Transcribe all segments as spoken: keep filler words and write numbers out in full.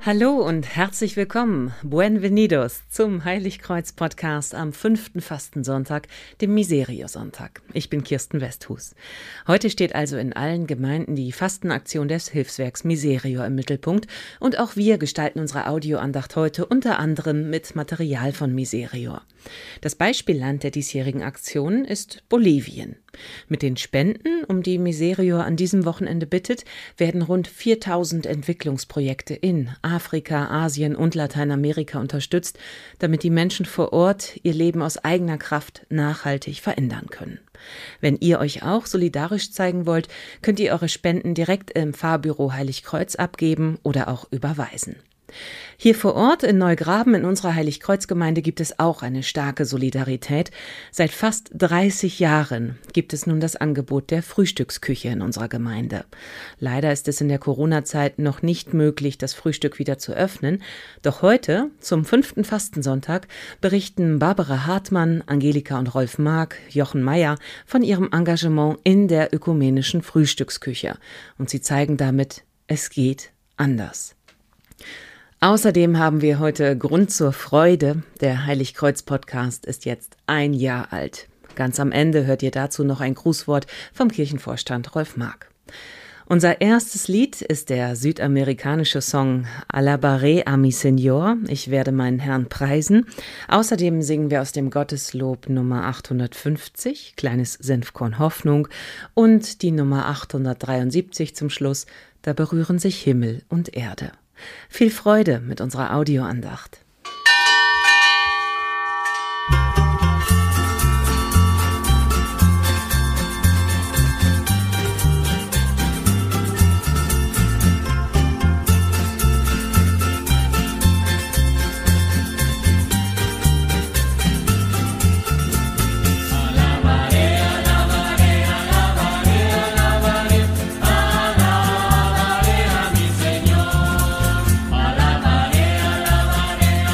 Hallo und herzlich willkommen, Buenvenidos, zum Heiligkreuz-Podcast am fünften Fastensonntag, dem Miserio-Sonntag. Ich bin Kirsten Westhus. Heute steht also in allen Gemeinden die Fastenaktion des Hilfswerks Miserio im Mittelpunkt und auch wir gestalten unsere Audioandacht heute unter anderem mit Material von Miserio. Das Beispielland der diesjährigen Aktion ist Bolivien. Mit den Spenden, um die Miserio an diesem Wochenende bittet, werden rund viertausend Entwicklungsprojekte in Afrika, Asien und Lateinamerika unterstützt, damit die Menschen vor Ort ihr Leben aus eigener Kraft nachhaltig verändern können. Wenn ihr euch auch solidarisch zeigen wollt, könnt ihr eure Spenden direkt im Pfarrbüro Heiligkreuz abgeben oder auch überweisen. Hier vor Ort in Neugraben in unserer Heiligkreuzgemeinde gibt es auch eine starke Solidarität. Seit fast dreißig Jahren gibt es nun das Angebot der Frühstücksküche in unserer Gemeinde. Leider ist es in der Corona-Zeit noch nicht möglich, das Frühstück wieder zu öffnen. Doch heute, zum fünften Fastensonntag, berichten Barbara Hartmann, Angelika und Rolf Mark, Jochen Meyer von ihrem Engagement in der ökumenischen Frühstücksküche. Und sie zeigen damit, es geht anders. Außerdem haben wir heute Grund zur Freude. Der Heiligkreuz-Podcast ist jetzt ein Jahr alt. Ganz am Ende hört ihr dazu noch ein Grußwort vom Kirchenvorstand Rolf Mark. Unser erstes Lied ist der südamerikanische Song Alabaré a mi Señor, ich werde meinen Herrn preisen. Außerdem singen wir aus dem Gotteslob Nummer achthundertfünfzig, Kleines Senfkorn Hoffnung, und die Nummer achthundertdreiundsiebzig zum Schluss, Da berühren sich Himmel und Erde. Viel Freude mit unserer Audioandacht. Alabaré, alabaré,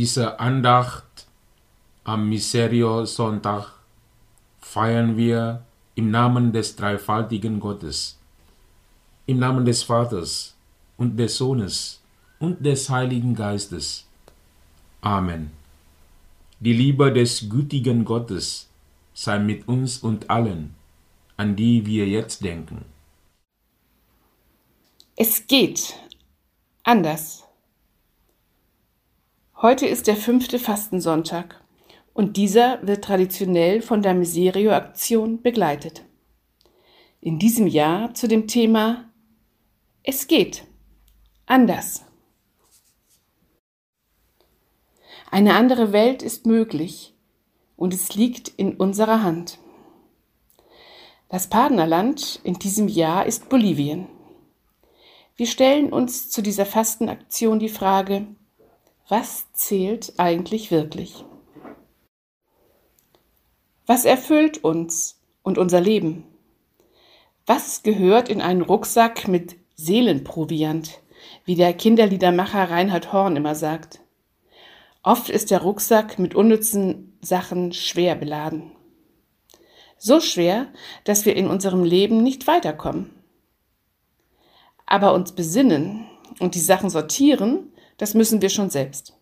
dieser Andacht am Miserio-Sonntag feiern wir im Namen des dreifaltigen Gottes, im Namen des Vaters und des Sohnes und des Heiligen Geistes. Amen. Die Liebe des gütigen Gottes sei mit uns und allen, an die wir jetzt denken. Es geht anders. Heute ist der fünfte Fastensonntag und dieser wird traditionell von der Miserio-Aktion begleitet. In diesem Jahr zu dem Thema Es geht anders. Eine andere Welt ist möglich und es liegt in unserer Hand. Das Partnerland in diesem Jahr ist Bolivien. Wir stellen uns zu dieser Fastenaktion die Frage: Was zählt eigentlich wirklich? Was erfüllt uns und unser Leben? Was gehört in einen Rucksack mit Seelenproviant, wie der Kinderliedermacher Reinhard Horn immer sagt? Oft ist der Rucksack mit unnützen Sachen schwer beladen. So schwer, dass wir in unserem Leben nicht weiterkommen. Aber uns besinnen und die Sachen sortieren, das müssen wir schon selbst.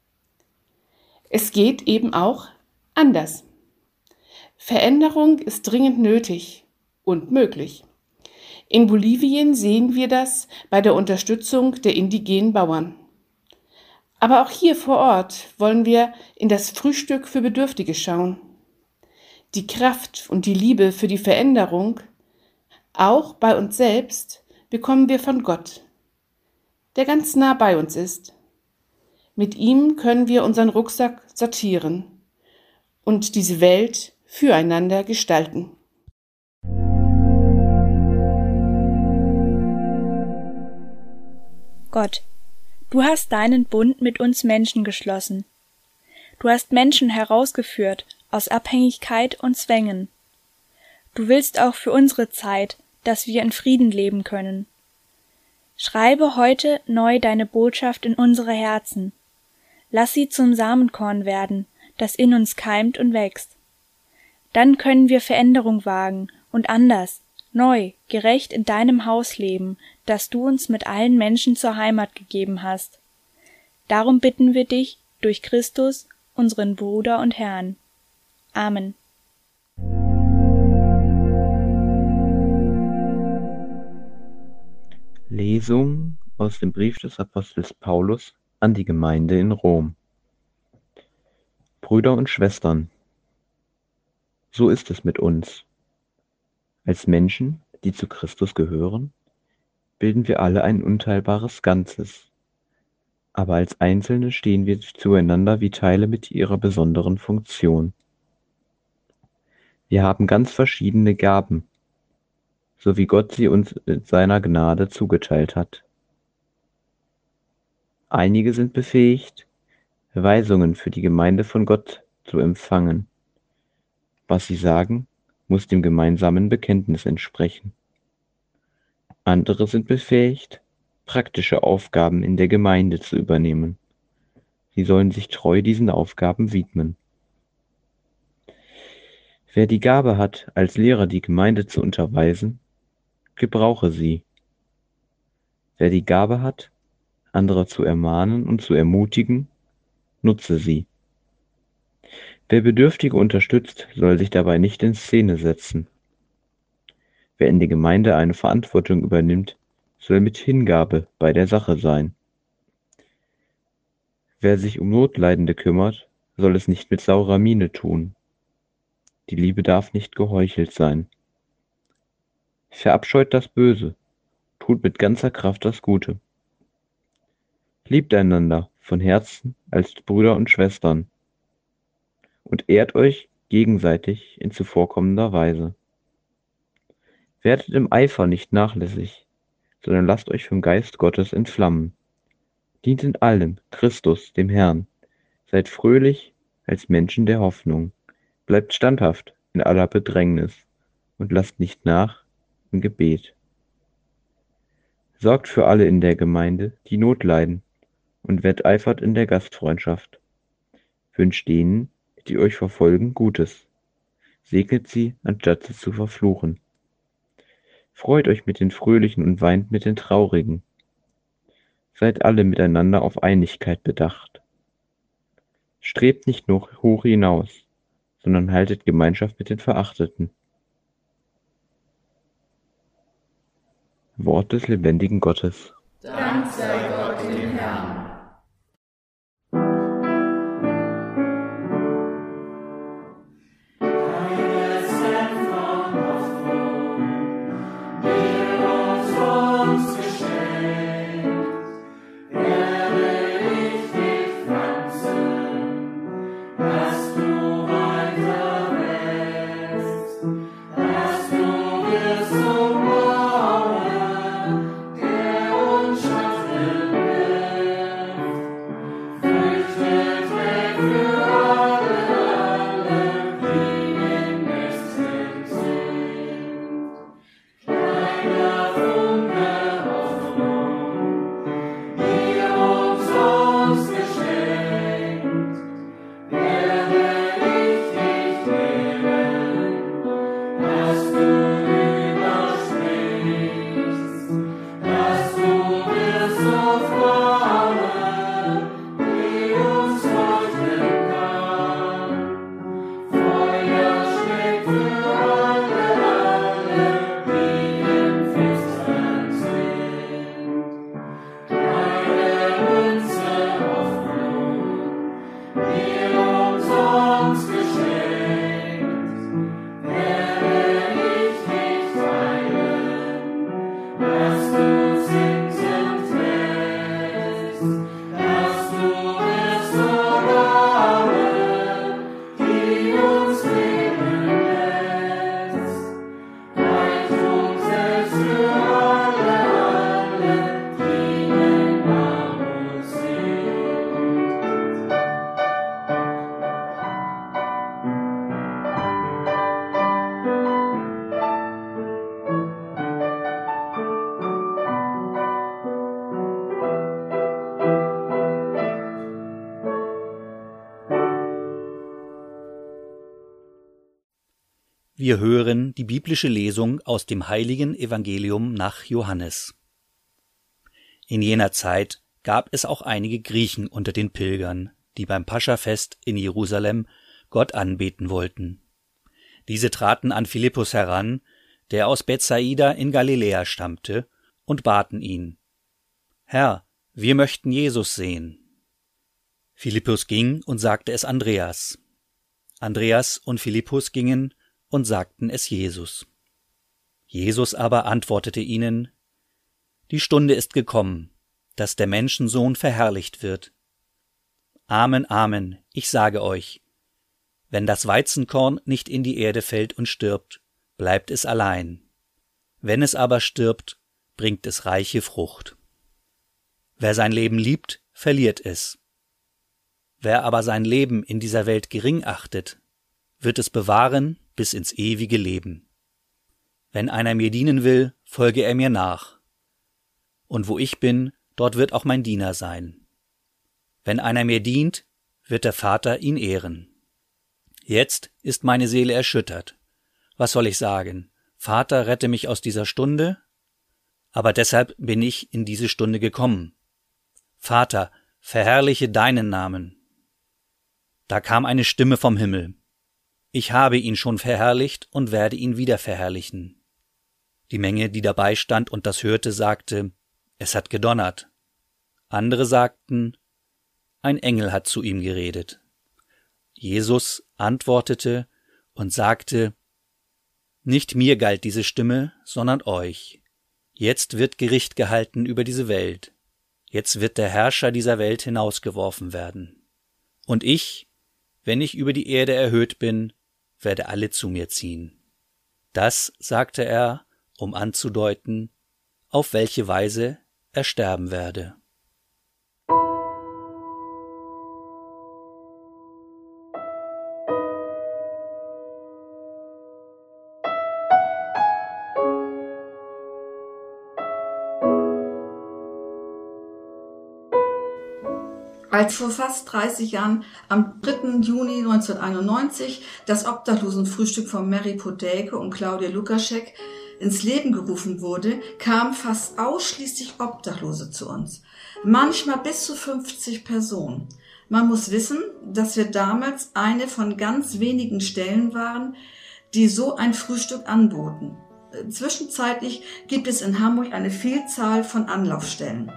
Es geht eben auch anders. Veränderung ist dringend nötig und möglich. In Bolivien sehen wir das bei der Unterstützung der indigenen Bauern. Aber auch hier vor Ort wollen wir in das Frühstück für Bedürftige schauen. Die Kraft und die Liebe für die Veränderung, auch bei uns selbst, bekommen wir von Gott, der ganz nah bei uns ist. Mit ihm können wir unseren Rucksack sortieren und diese Welt füreinander gestalten. Gott, du hast deinen Bund mit uns Menschen geschlossen. Du hast Menschen herausgeführt aus Abhängigkeit und Zwängen. Du willst auch für unsere Zeit, dass wir in Frieden leben können. Schreibe heute neu deine Botschaft in unsere Herzen. Lass sie zum Samenkorn werden, das in uns keimt und wächst. Dann können wir Veränderung wagen und anders, neu, gerecht in deinem Haus leben, das du uns mit allen Menschen zur Heimat gegeben hast. Darum bitten wir dich durch Christus, unseren Bruder und Herrn. Amen. Lesung aus dem Brief des Apostels Paulus an die Gemeinde in Rom. Brüder und Schwestern, so ist es mit uns. Als Menschen, die zu Christus gehören, bilden wir alle ein unteilbares Ganzes. Aber als Einzelne stehen wir zueinander wie Teile mit ihrer besonderen Funktion. Wir haben ganz verschiedene Gaben, so wie Gott sie uns mit seiner Gnade zugeteilt hat. Einige sind befähigt, Weisungen für die Gemeinde von Gott zu empfangen. Was sie sagen, muss dem gemeinsamen Bekenntnis entsprechen. Andere sind befähigt, praktische Aufgaben in der Gemeinde zu übernehmen. Sie sollen sich treu diesen Aufgaben widmen. Wer die Gabe hat, als Lehrer die Gemeinde zu unterweisen, gebrauche sie. Wer die Gabe hat, andere zu ermahnen und zu ermutigen, nutze sie. Wer Bedürftige unterstützt, soll sich dabei nicht in Szene setzen. Wer in der Gemeinde eine Verantwortung übernimmt, soll mit Hingabe bei der Sache sein. Wer sich um Notleidende kümmert, soll es nicht mit saurer Miene tun. Die Liebe darf nicht geheuchelt sein. Verabscheut das Böse, tut mit ganzer Kraft das Gute. Liebt einander von Herzen als Brüder und Schwestern und ehrt euch gegenseitig in zuvorkommender Weise. Werdet im Eifer nicht nachlässig, sondern lasst euch vom Geist Gottes entflammen. Dient in allem Christus, dem Herrn. Seid fröhlich als Menschen der Hoffnung. Bleibt standhaft in aller Bedrängnis und lasst nicht nach im Gebet. Sorgt für alle in der Gemeinde, die Not leiden, und wetteifert in der Gastfreundschaft. Wünscht denen, die euch verfolgen, Gutes. Segnet sie, anstatt sie zu verfluchen. Freut euch mit den Fröhlichen und weint mit den Traurigen. Seid alle miteinander auf Einigkeit bedacht. Strebt nicht nur hoch hinaus, sondern haltet Gemeinschaft mit den Verachteten. Wort des lebendigen Gottes. Dank sei Gott dem Herrn. Wir hören die biblische Lesung aus dem heiligen Evangelium nach Johannes. In jener Zeit gab es auch einige Griechen unter den Pilgern, die beim Paschafest in Jerusalem Gott anbeten wollten. Diese traten an Philippus heran, der aus Bethsaida in Galiläa stammte, und baten ihn: Herr, wir möchten Jesus sehen. Philippus ging und sagte es Andreas. Andreas und Philippus gingen und sagten es Jesus. Jesus aber antwortete ihnen: Die Stunde ist gekommen, dass der Menschensohn verherrlicht wird. Amen, Amen, ich sage euch, wenn das Weizenkorn nicht in die Erde fällt und stirbt, bleibt es allein. Wenn es aber stirbt, bringt es reiche Frucht. Wer sein Leben liebt, verliert es. Wer aber sein Leben in dieser Welt gering achtet, wird es bewahren bis ins ewige Leben. Wenn einer mir dienen will, folge er mir nach. Und wo ich bin, dort wird auch mein Diener sein. Wenn einer mir dient, wird der Vater ihn ehren. Jetzt ist meine Seele erschüttert. Was soll ich sagen? Vater, rette mich aus dieser Stunde? Aber deshalb bin ich in diese Stunde gekommen. Vater, verherrliche deinen Namen. Da kam eine Stimme vom Himmel: Ich habe ihn schon verherrlicht und werde ihn wieder verherrlichen. Die Menge, die dabei stand und das hörte, sagte: Es hat gedonnert. Andere sagten: Ein Engel hat zu ihm geredet. Jesus antwortete und sagte: Nicht mir galt diese Stimme, sondern euch. Jetzt wird Gericht gehalten über diese Welt. Jetzt wird der Herrscher dieser Welt hinausgeworfen werden. Und ich, wenn ich über die Erde erhöht bin, werde alle zu mir ziehen. Das sagte er, um anzudeuten, auf welche Weise er sterben werde. Als vor fast dreißig Jahren am dritten Juni neunzehnhunderteinundneunzig das Obdachlosenfrühstück von Mary Podejko und Claudia Lukaschek ins Leben gerufen wurde, kamen fast ausschließlich Obdachlose zu uns. Manchmal bis zu fünfzig Personen. Man muss wissen, dass wir damals eine von ganz wenigen Stellen waren, die so ein Frühstück anboten. Zwischenzeitlich gibt es in Hamburg eine Vielzahl von Anlaufstellen.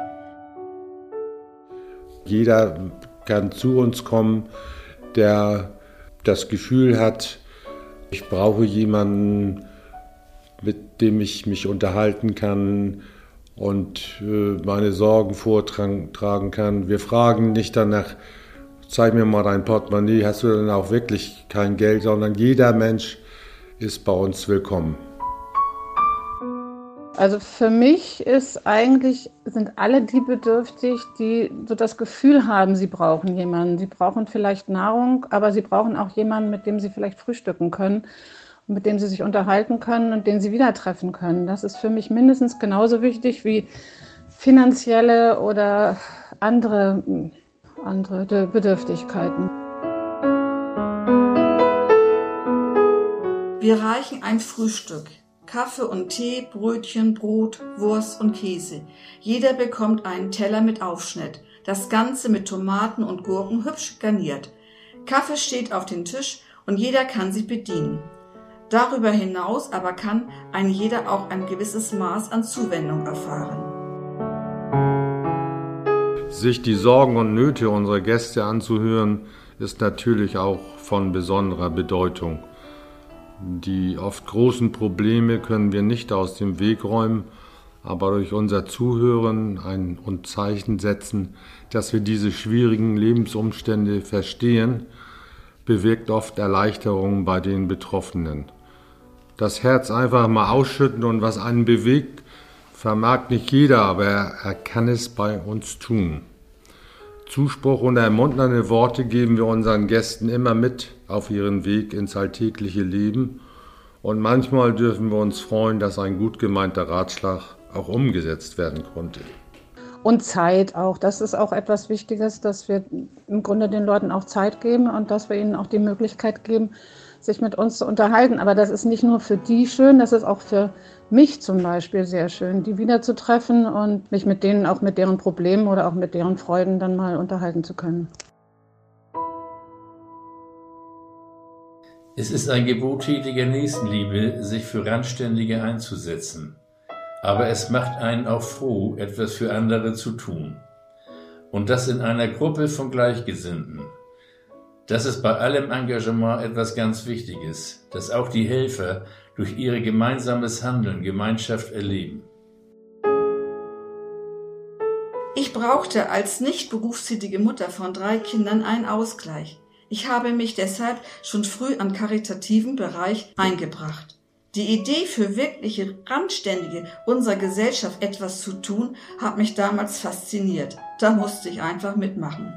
Jeder kann zu uns kommen, der das Gefühl hat, ich brauche jemanden, mit dem ich mich unterhalten kann und meine Sorgen vortragen kann. Wir fragen nicht danach, zeig mir mal dein Portemonnaie, hast du denn auch wirklich kein Geld, sondern jeder Mensch ist bei uns willkommen. Also für mich ist eigentlich, sind alle die bedürftig, die so das Gefühl haben, sie brauchen jemanden. Sie brauchen vielleicht Nahrung, aber sie brauchen auch jemanden, mit dem sie vielleicht frühstücken können, mit dem sie sich unterhalten können und den sie wieder treffen können. Das ist für mich mindestens genauso wichtig wie finanzielle oder andere, andere Bedürftigkeiten. Wir reichen ein Frühstück. Kaffee und Tee, Brötchen, Brot, Wurst und Käse. Jeder bekommt einen Teller mit Aufschnitt. Das Ganze mit Tomaten und Gurken hübsch garniert. Kaffee steht auf dem Tisch und jeder kann sich bedienen. Darüber hinaus aber kann ein jeder auch ein gewisses Maß an Zuwendung erfahren. Sich die Sorgen und Nöte unserer Gäste anzuhören, ist natürlich auch von besonderer Bedeutung. Die oft großen Probleme können wir nicht aus dem Weg räumen, aber durch unser Zuhören ein und Zeichen setzen, dass wir diese schwierigen Lebensumstände verstehen, bewirkt oft Erleichterung bei den Betroffenen. Das Herz einfach mal ausschütten und was einen bewegt, vermag nicht jeder, aber er, er kann es bei uns tun. Zuspruch und ermunternde Worte geben wir unseren Gästen immer mit auf ihren Weg ins alltägliche Leben. Und manchmal dürfen wir uns freuen, dass ein gut gemeinter Ratschlag auch umgesetzt werden konnte. Und Zeit auch. Das ist auch etwas Wichtiges, dass wir im Grunde den Leuten auch Zeit geben und dass wir ihnen auch die Möglichkeit geben, sich mit uns zu unterhalten. Aber das ist nicht nur für die schön, das ist auch für mich zum Beispiel sehr schön, die wiederzutreffen und mich mit denen auch mit deren Problemen oder auch mit deren Freuden dann mal unterhalten zu können. Es ist ein Gebot tätiger Nächstenliebe, sich für Randständige einzusetzen. Aber es macht einen auch froh, etwas für andere zu tun. Und das in einer Gruppe von Gleichgesinnten. Das ist bei allem Engagement etwas ganz Wichtiges, dass auch die Helfer durch ihr gemeinsames Handeln Gemeinschaft erleben. Ich brauchte als nicht berufstätige Mutter von drei Kindern einen Ausgleich. Ich habe mich deshalb schon früh am karitativen Bereich eingebracht. Die Idee, für wirkliche Randständige unserer Gesellschaft etwas zu tun, hat mich damals fasziniert. Da musste ich einfach mitmachen.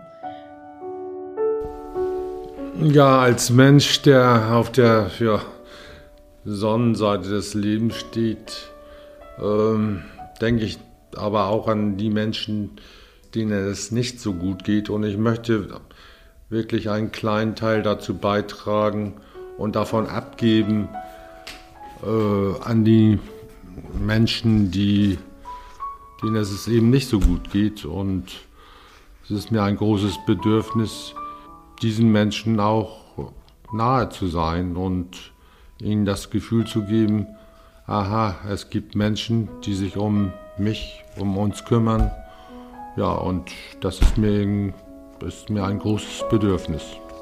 Ja, als Mensch, der auf der ja, Sonnenseite des Lebens steht, ähm, denke ich aber auch an die Menschen, denen es nicht so gut geht. Und ich möchte wirklich einen kleinen Teil dazu beitragen und davon abgeben äh, an die Menschen, die, denen es eben nicht so gut geht. Und es ist mir ein großes Bedürfnis, diesen Menschen auch nahe zu sein und ihnen das Gefühl zu geben, aha, es gibt Menschen, die sich um mich, um uns kümmern. Ja, und das ist mir, ist mir ein großes Bedürfnis.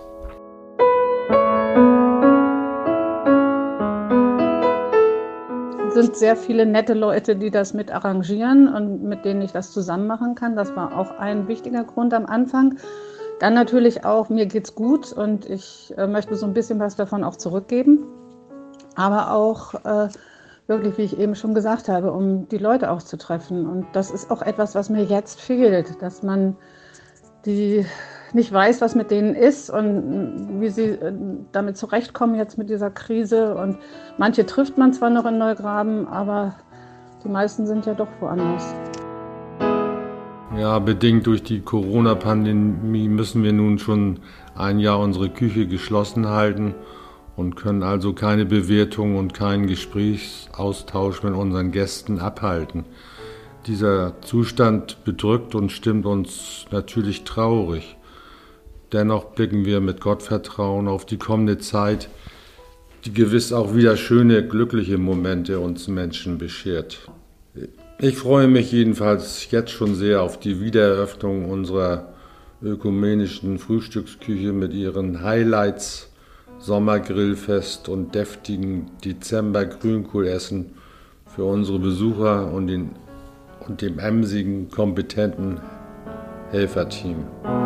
Es sind sehr viele nette Leute, die das mit arrangieren und mit denen ich das zusammen machen kann. Das war auch ein wichtiger Grund am Anfang. Dann natürlich auch, mir geht's gut und ich äh, möchte so ein bisschen was davon auch zurückgeben. Aber auch äh, wirklich, wie ich eben schon gesagt habe, um die Leute auch zu treffen. Und das ist auch etwas, was mir jetzt fehlt, dass man die nicht weiß, was mit denen ist und wie sie äh, damit zurechtkommen jetzt mit dieser Krise. Und manche trifft man zwar noch in Neugraben, aber die meisten sind ja doch woanders. Ja, bedingt durch die Corona-Pandemie müssen wir nun schon ein Jahr unsere Küche geschlossen halten und können also keine Bewertung und keinen Gesprächsaustausch mit unseren Gästen abhalten. Dieser Zustand bedrückt und stimmt uns natürlich traurig. Dennoch blicken wir mit Gottvertrauen auf die kommende Zeit, die gewiss auch wieder schöne, glückliche Momente uns Menschen beschert. Ich freue mich jedenfalls jetzt schon sehr auf die Wiedereröffnung unserer ökumenischen Frühstücksküche mit ihren Highlights, Sommergrillfest und deftigen Dezember-Grünkohlessen für unsere Besucher und, den, und dem emsigen, kompetenten Helferteam.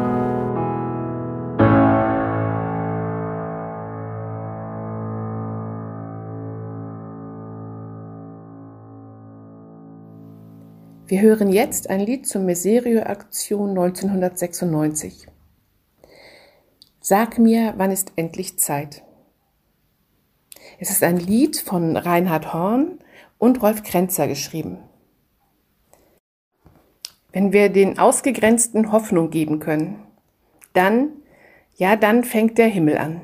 Wir hören jetzt ein Lied zur Miserio-Aktion neunzehnhundertsechsundneunzig. Sag mir, wann ist endlich Zeit? Es ist ein Lied von Reinhard Horn und Rolf Kränzer geschrieben. Wenn wir den Ausgegrenzten Hoffnung geben können, dann, ja, dann fängt der Himmel an.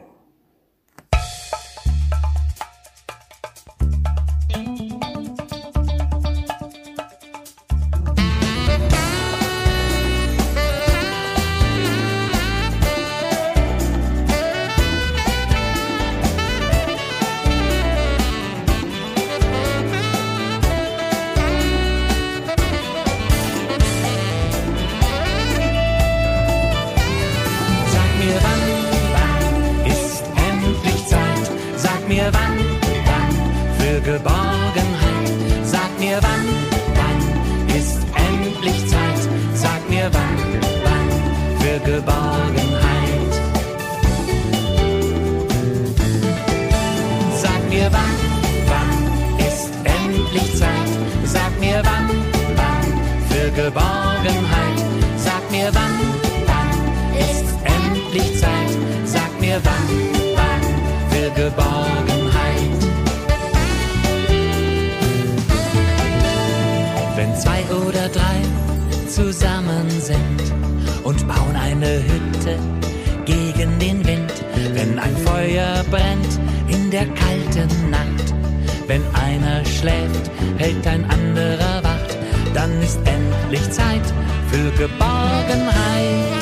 Zusammen sind und bauen eine Hütte gegen den Wind. Wenn ein Feuer brennt in der kalten Nacht, wenn einer schläft, hält ein anderer wacht, dann ist endlich Zeit für Geborgenheit.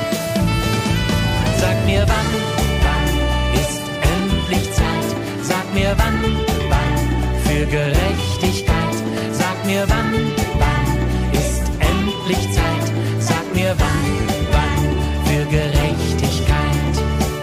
Sag mir wann, wann ist endlich Zeit? Sag mir wann, wann für Gerechtigkeit? Sag mir wann, wann ist endlich Zeit? Sag mir wann, wann für Gerechtigkeit?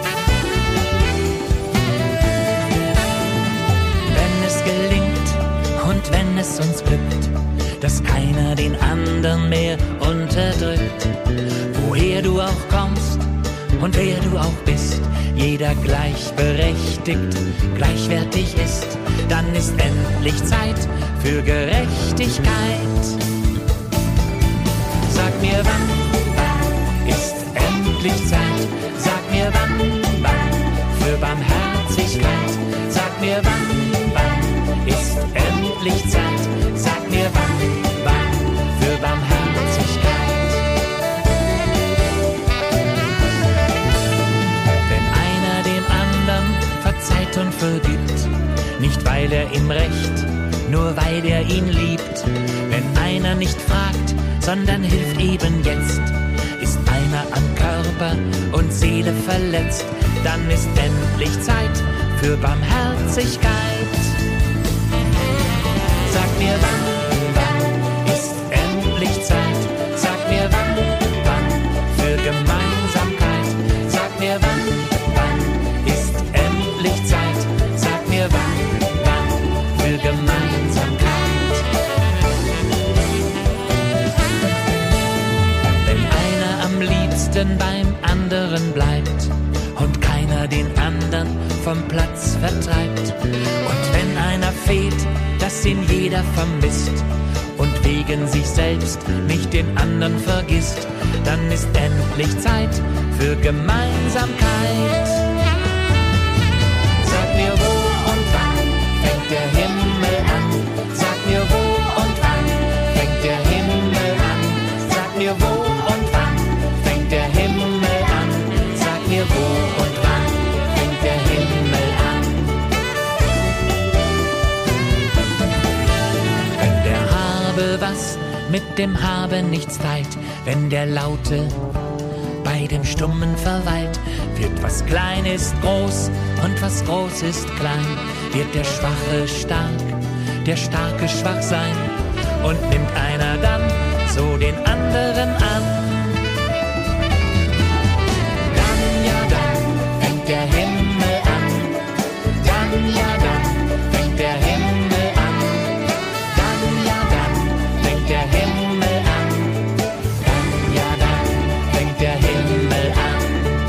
Wenn es gelingt und wenn es uns glückt, dass keiner den anderen mehr unterdrückt, woher du auch kommst und wer du auch bist, jeder gleichberechtigt, gleichwertig ist, dann ist endlich Zeit für Gerechtigkeit. Sag mir wann, wann ist endlich Zeit? Sag mir wann, wann für Barmherzigkeit? Sag mir wann, wann ist endlich Zeit? Sag mir wann, wann für Barmherzigkeit? Wenn einer dem anderen verzeiht und vergibt, nicht weil er ihm recht, nur weil er ihn liebt. Wenn einer nicht fragt, sondern hilft eben jetzt, ist einer an Körper und Seele verletzt, dann ist endlich Zeit für Barmherzigkeit. Sag mir wann, wann ist endlich Zeit? Sag mir wann, wann für Gemeinsamkeit? Sag mir wann, wann ist endlich Zeit? Sag mir wann, wann für Gemeinsamkeit? Wenn einer am liebsten beim anderen bleibt und keiner den anderen vom Platz vertreibt, und wenn einer fehlt, dass ihn jeder vermisst und wegen sich selbst nicht den anderen vergisst, dann ist endlich Zeit für Gemeinsamkeit. Sag mir wo und wann fängt der Himmel an? Sag mir wo und wann fängt der Himmel an? Sag mir, wo und wann fängt der Himmel an? Sag mir, wo und wann fängt der Himmel an? Wenn der Habe was mit dem Haben nichts teilt, wenn der Laute bei dem Stummen verweilt, wird was klein ist groß und was groß ist klein, wird der Schwache stark, der Starke schwach sein, und nimmt einer dann so den anderen an. Dann, ja dann, fängt der Himmel an. Dann, ja dann, fängt der Himmel an. Dann, ja dann, fängt der Himmel an. Dann, ja dann, fängt der Himmel an.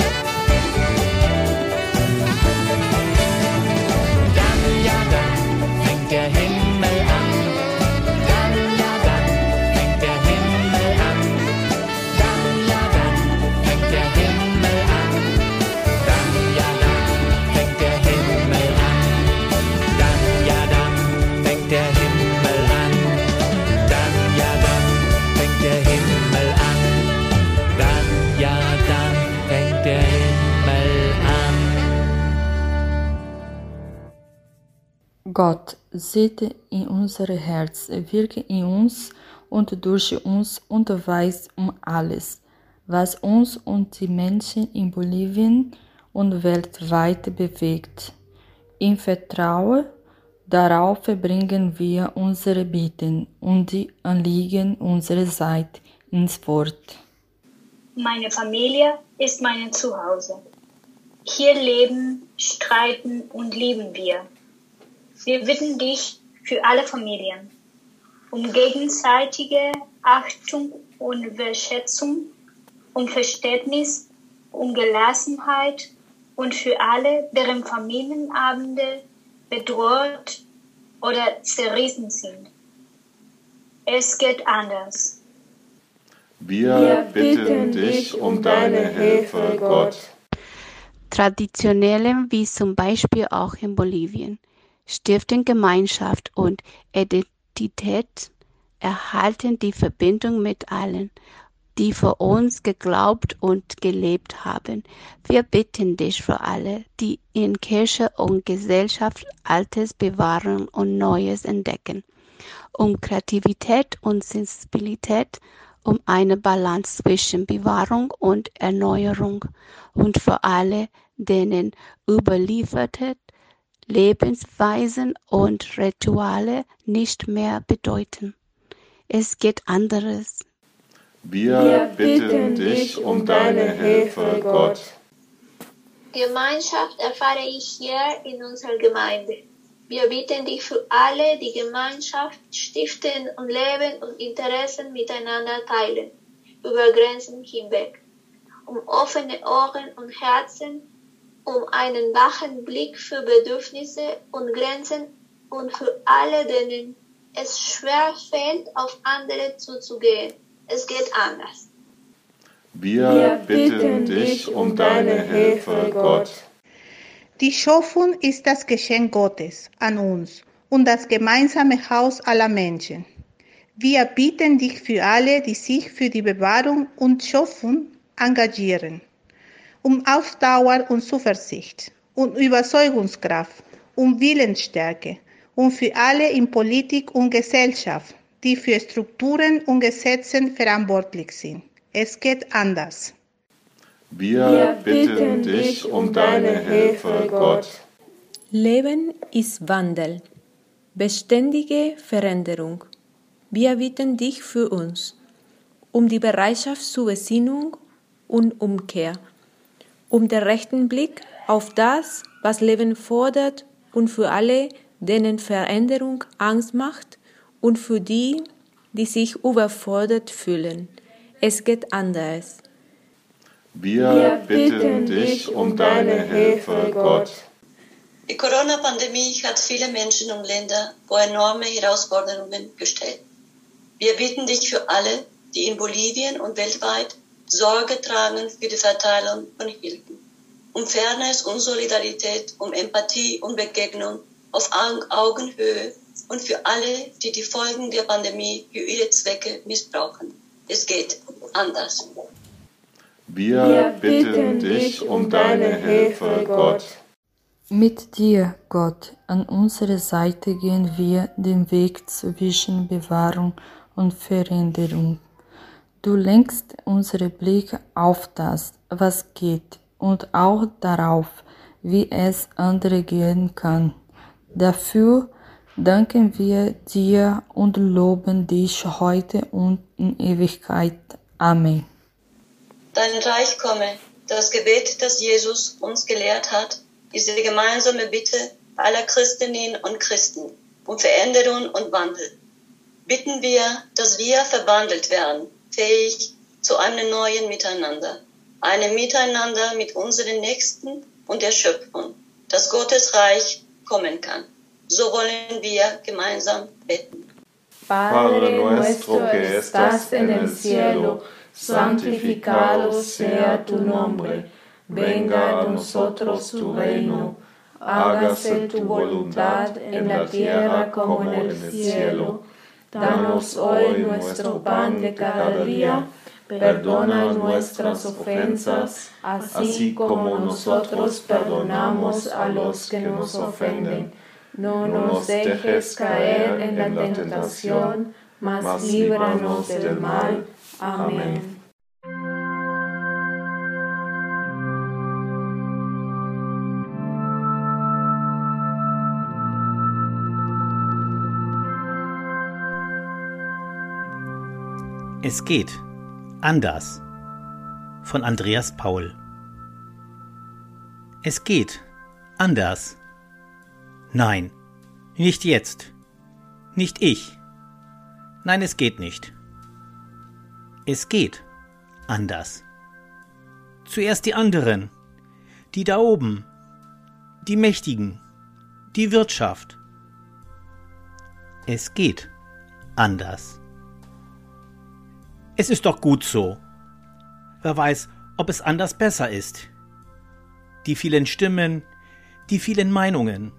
Dann, ja dann, fängt der Himmel an. Dann, ja dann, fängt der Himmel an. Dann, ja dann, fängt der Himmel an. Dann, ja dann, fängt der Himmel an. Dann, ja dann, fängt der Himmel an. Dann, ja dann, fängt der Himmel an. Dann, ja dann, fängt der Himmel an. Gott, sitze in unser Herz, wirke in uns und durch uns und weiß um alles, was uns und die Menschen in Bolivien und weltweit bewegt. Im Vertrauen darauf bringen wir unsere Bitten und die Anliegen unsererseits ins Wort. Meine Familie ist mein Zuhause. Hier leben, streiten und lieben wir. Wir bitten dich für alle Familien um gegenseitige Achtung und Wertschätzung, um Verständnis, um Gelassenheit und für alle, deren Familienabende bedroht oder zerrissen sind. Es geht anders. Wir bitten dich um deine Hilfe, Gott. Traditionelle, wie zum Beispiel auch in Bolivien, stiften Gemeinschaft und Identität, erhalten die Verbindung mit allen, die für uns geglaubt und gelebt haben. Wir bitten dich für alle, die in Kirche und Gesellschaft Altes bewahren und Neues entdecken, um Kreativität und Sensibilität, um eine Balance zwischen Bewahrung und Erneuerung, und für alle, denen überlieferte Lebensweisen und Rituale nicht mehr bedeuten. Es geht anderes. Wir bitten dich um deine Hilfe, Gott. Gemeinschaft erfahre ich hier in unserer Gemeinde. Wir bitten dich für alle, die Gemeinschaft stiften und Leben und Interessen miteinander teilen, über Grenzen hinweg, um offene Ohren und Herzen, um einen wachen Blick für Bedürfnisse und Grenzen und für alle, denen es schwer fällt, auf andere zuzugehen. Es geht anders. Wir bitten dich um deine Hilfe, Gott. Die Schöpfung ist das Geschenk Gottes an uns und das gemeinsame Haus aller Menschen. Wir bitten dich für alle, die sich für die Bewahrung und Schöpfung engagieren, um Ausdauer und Zuversicht, um Überzeugungskraft, um Willensstärke und für alle in Politik und Gesellschaft, die für Strukturen und Gesetze verantwortlich sind. Es geht anders. Wir bitten dich um deine Hilfe, Gott. Leben ist Wandel, beständige Veränderung. Wir bitten dich für uns, um die Bereitschaft zur Besinnung und Umkehr, um den rechten Blick auf das, was Leben fordert, und für alle, denen Veränderung Angst macht, und für die, die sich überfordert fühlen. Es geht anders. Wir bitten dich um deine Hilfe, Gott. Die Corona-Pandemie hat viele Menschen und Länder vor enorme Herausforderungen gestellt. Wir bitten dich für alle, die in Bolivien und weltweit Sorge tragen für die Verteilung von Hilfen, um Fairness und Solidarität, um Empathie und Begegnung auf Augenhöhe und für alle, die die Folgen der Pandemie für ihre Zwecke missbrauchen. es geht anders. Wir bitten dich um deine Hilfe, Gott. Mit dir, Gott, an unserer Seite gehen wir den Weg zwischen Bewahrung und Veränderung. Du lenkst unsere Blicke auf das, was geht, und auch darauf, wie es andere gehen kann. Dafür danken wir dir und loben dich heute und in Ewigkeit. Amen. Dein Reich komme, das Gebet, das Jesus uns gelehrt hat, ist die gemeinsame Bitte aller Christinnen und Christen um Veränderung und Wandel. Bitten wir, dass wir verwandelt werden, fähig zu einem neuen Miteinander, einem Miteinander mit unseren Nächsten und der Schöpfung, dass Gottes Reich kommen kann. So wollen wir gemeinsam beten. Padre nuestro que estás en el cielo, santificado sea tu nombre. Venga a nosotros tu reino, hágase tu voluntad en la tierra como en el cielo. Danos hoy nuestro pan de cada día, perdona nuestras ofensas, así como nosotros perdonamos a los que nos ofenden. No nos dejes caer en la tentación, mas líbranos del mal. Amén. Es geht anders von Andreas Paul. Es geht anders. Nein, nicht jetzt. Nicht ich. Nein, es geht nicht. Es geht anders. Zuerst die anderen, die da oben, die Mächtigen, die Wirtschaft. Es geht anders. Es ist doch gut so. Wer weiß, ob es anders besser ist. Die vielen Stimmen, die vielen Meinungen.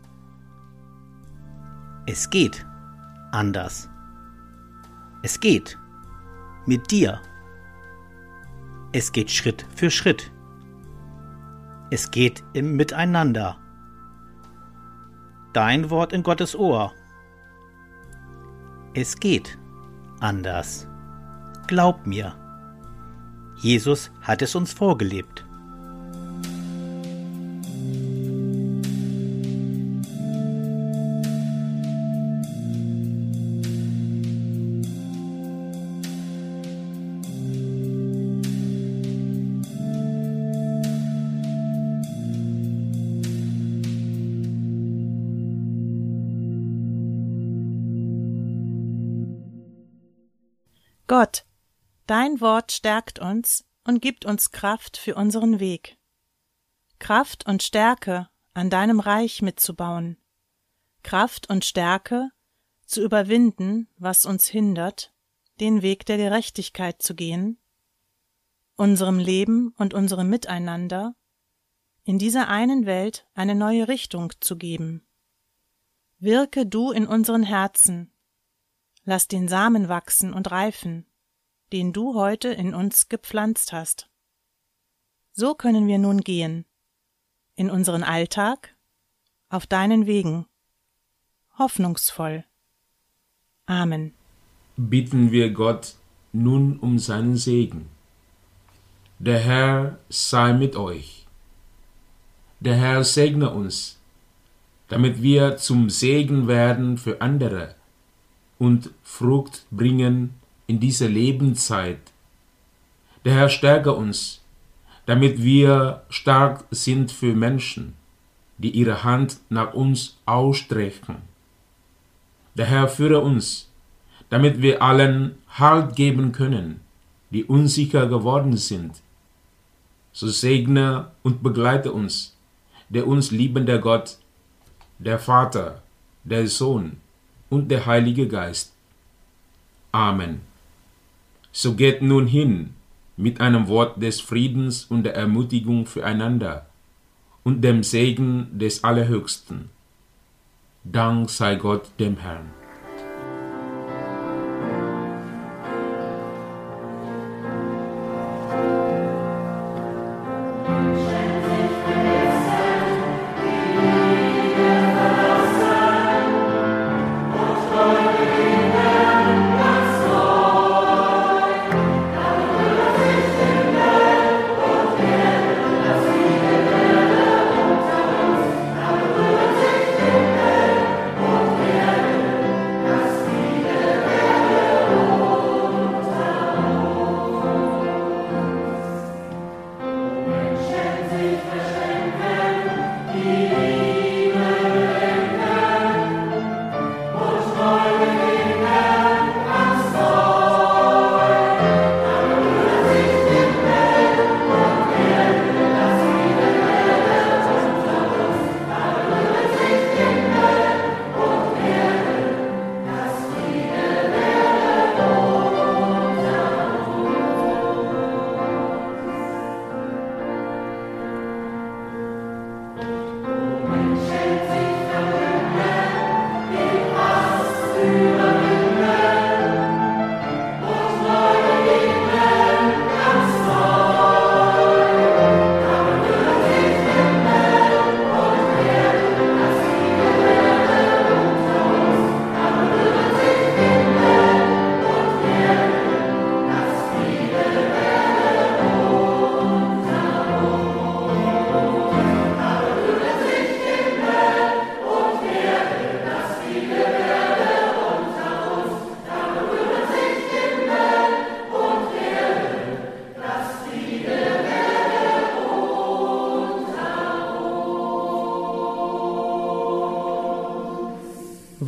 Es geht anders. Es geht mit dir. Es geht Schritt für Schritt. Es geht im Miteinander. Dein Wort in Gottes Ohr. Es geht anders. Glaub mir, Jesus hat es uns vorgelebt. Gott, dein Wort stärkt uns und gibt uns Kraft für unseren Weg. Kraft und Stärke, an deinem Reich mitzubauen. Kraft und Stärke, zu überwinden, was uns hindert, den Weg der Gerechtigkeit zu gehen, unserem Leben und unserem Miteinander in dieser einen Welt eine neue Richtung zu geben. Wirke du in unseren Herzen, lass den Samen wachsen und reifen, den du heute in uns gepflanzt hast. So können wir nun gehen, in unseren Alltag, auf deinen Wegen, hoffnungsvoll. Amen. Bitten wir Gott nun um seinen Segen. Der Herr sei mit euch. Der Herr segne uns, damit wir zum Segen werden für andere und Frucht bringen in dieser Lebenszeit. Der Herr stärke uns, damit wir stark sind für Menschen, die ihre Hand nach uns ausstrecken. Der Herr führe uns, damit wir allen Halt geben können, die unsicher geworden sind. So segne und begleite uns, der uns liebende Gott, der Vater, der Sohn und der Heilige Geist. Amen. So geht nun hin mit einem Wort des Friedens und der Ermutigung füreinander und dem Segen des Allerhöchsten. Dank sei Gott dem Herrn.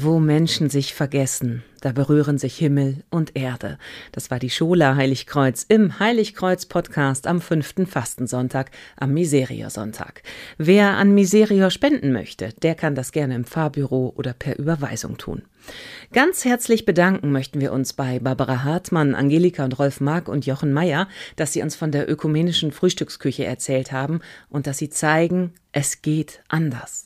Wo Menschen sich vergessen, da berühren sich Himmel und Erde. Das war die Schola Heiligkreuz im Heiligkreuz-Podcast am fünften Fastensonntag, am Miseriosonntag. Wer an Miserior spenden möchte, der kann das gerne im Pfarrbüro oder per Überweisung tun. Ganz herzlich bedanken möchten wir uns bei Barbara Hartmann, Angelika und Rolf Mark und Jochen Meyer, dass sie uns von der ökumenischen Frühstücksküche erzählt haben und dass sie zeigen, es geht anders.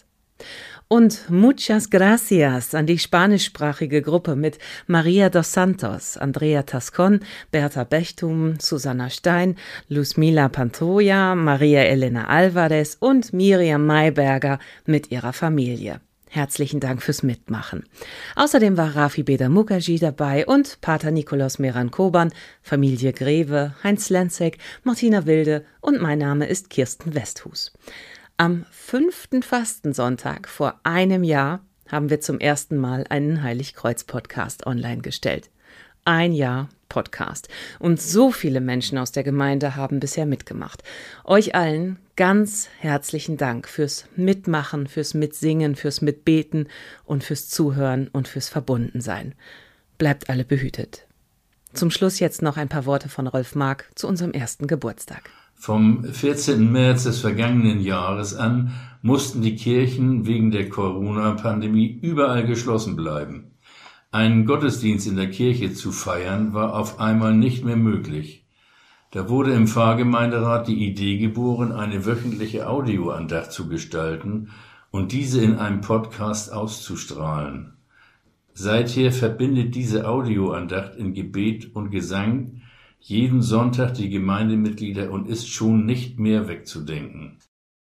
Und muchas gracias an die spanischsprachige Gruppe mit Maria dos Santos, Andrea Tascon, Berta Bechtum, Susanna Stein, Luzmila Pantoja, Maria Elena Alvarez und Miriam Mayberger mit ihrer Familie. Herzlichen Dank fürs Mitmachen. Außerdem war Rafi Beda Mukherjee dabei und Pater Nikolaus Meran-Koban, Familie Greve, Heinz Lenzek, Martina Wilde und mein Name ist Kirsten Westhus. Am fünften Fastensonntag vor einem Jahr haben wir zum ersten Mal einen Heiligkreuz-Podcast online gestellt. Ein Jahr Podcast. Und so viele Menschen aus der Gemeinde haben bisher mitgemacht. Euch allen ganz herzlichen Dank fürs Mitmachen, fürs Mitsingen, fürs Mitbeten und fürs Zuhören und fürs Verbundensein. Bleibt alle behütet. Zum Schluss jetzt noch ein paar Worte von Rolf Mark zu unserem ersten Geburtstag. Vom vierzehnten März des vergangenen Jahres an mussten die Kirchen wegen der Corona-Pandemie überall geschlossen bleiben. Einen Gottesdienst in der Kirche zu feiern, war auf einmal nicht mehr möglich. Da wurde im Pfarrgemeinderat die Idee geboren, eine wöchentliche Audioandacht zu gestalten und diese in einem Podcast auszustrahlen. Seither verbindet diese Audioandacht in Gebet und Gesang jeden Sonntag die Gemeindemitglieder und ist schon nicht mehr wegzudenken.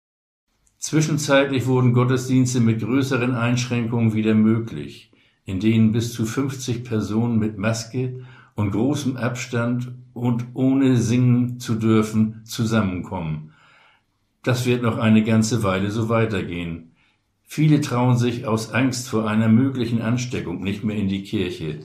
Zwischenzeitlich wurden Gottesdienste mit größeren Einschränkungen wieder möglich, in denen bis zu fünfzig Personen mit Maske und großem Abstand und ohne singen zu dürfen zusammenkommen. Das wird noch eine ganze Weile so weitergehen. Viele trauen sich aus Angst vor einer möglichen Ansteckung nicht mehr in die Kirche.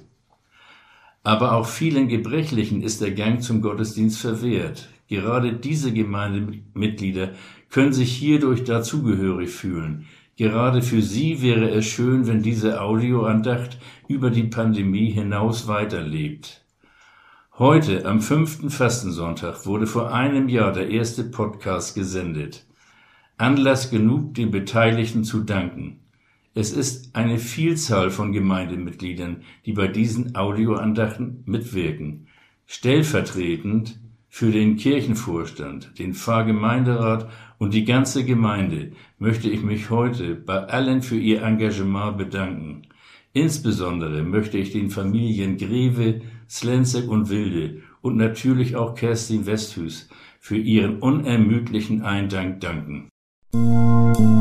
Aber auch vielen Gebrechlichen ist der Gang zum Gottesdienst verwehrt. Gerade diese Gemeindemitglieder können sich hierdurch dazugehörig fühlen. Gerade für sie wäre es schön, wenn diese Audioandacht über die Pandemie hinaus weiterlebt. Heute, am fünften Fastensonntag, wurde vor einem Jahr der erste Podcast gesendet. Anlass genug, den Beteiligten zu danken. Es ist eine Vielzahl von Gemeindemitgliedern, die bei diesen Audioandachten mitwirken. Stellvertretend für den Kirchenvorstand, den Pfarrgemeinderat und die ganze Gemeinde möchte ich mich heute bei allen für ihr Engagement bedanken. Insbesondere möchte ich den Familien Greve, Slenzek und Wilde und natürlich auch Kerstin Westhus für ihren unermüdlichen Eindank danken.